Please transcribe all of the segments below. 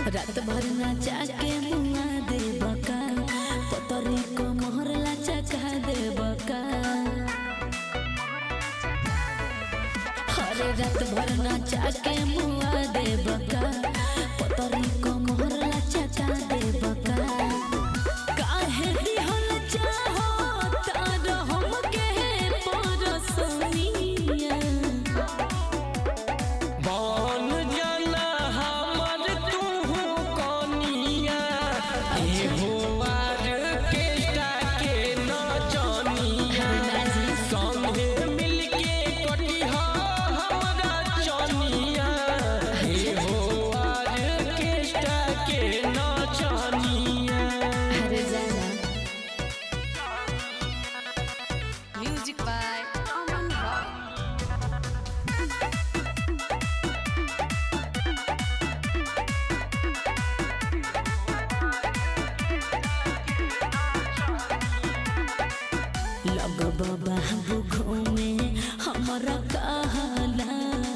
रात भर नाचा के मुआ दे बका पतरी को मोहरला चका दे बका। अरे रात भर नाचा के मुआ दे बका पतरी को मोहरला चका दे बका। काहे दिहल चाहो तार हमके परसनिया बन जाना हमर तू कनिया एहो ऑर्केस्ट्रा के नचनिया संगे मिलके कटिहा हमरा चनिया एहो ऑर्केस्ट्रा के नचनिया। अरे जाना Music by Aman Rock. लगब बाबू घूमे हमारा कहला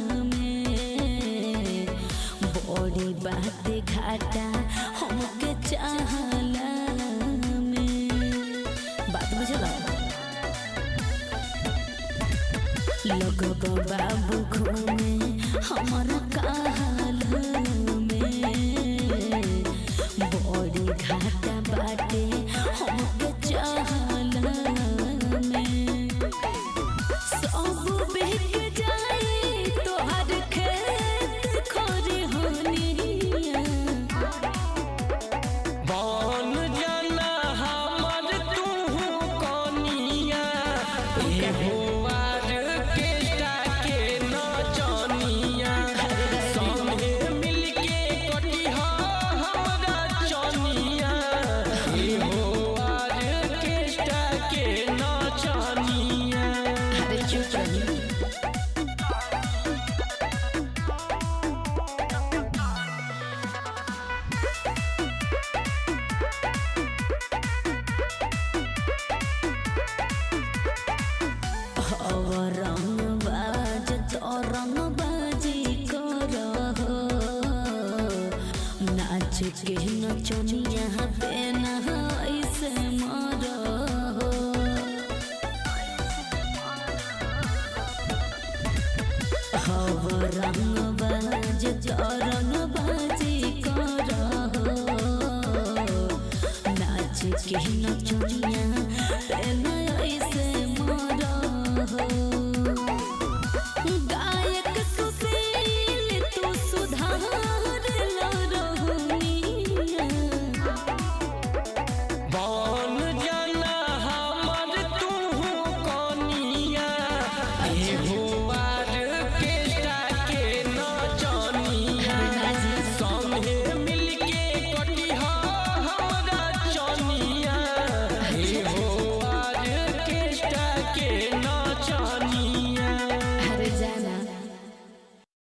में बड़ी बात घाटा हमके चाहला में। बात बुझल लगब बाबू घूमे हमारा कहला में बड़ी घाटा बाटे हमके चाहला में। सब बिक जाई तोहर खेत खोरी होनिया बन जाना हमर तू कनिया एहो ऑर्केस्ट्रा के नचनिया संगे मिलके कटिहा हमरा चनिया एहो ऑर्केस्ट्रा के नचनिया। अरे चुप रही। रंग बाज तो रंग बाजी करहो नाच के नचनिया पे ना ऐसे मरहो। रंग बाज तो रंग बाजी करहो नाच के नचनिया